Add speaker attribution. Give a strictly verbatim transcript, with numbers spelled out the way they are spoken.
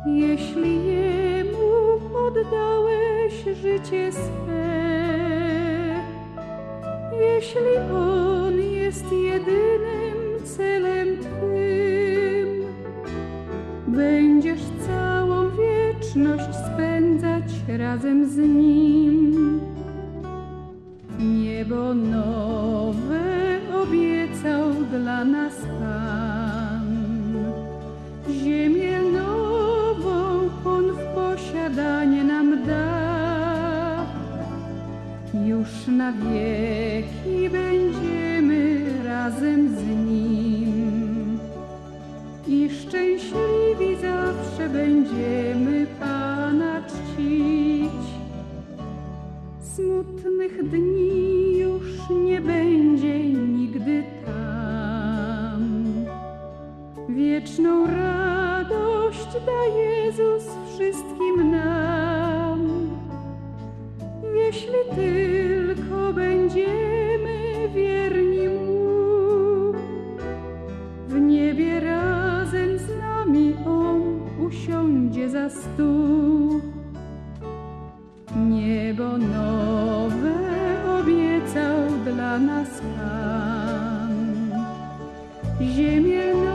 Speaker 1: jeśli Jemu oddałeś życie swe, jeśli On jest jedynym celem Twym, będziesz całą wieczność spędzać razem z Nim. Niebo nowe obiecał dla nas Pan, ziemię nową On w posiadanie nam da. Już na wieki będziemy razem z Nim i szczęśliwi zawsze będziemy Pana czcić. Smutnych dni już nie będzie nigdy tam. Wieczną radość da Jezus wszystkim nam. Jeśli tylko będziemy wierni Mu, w niebie razem z nami On usiądzie za stół. Niebo nowe obiecał dla nas Pan, ziemię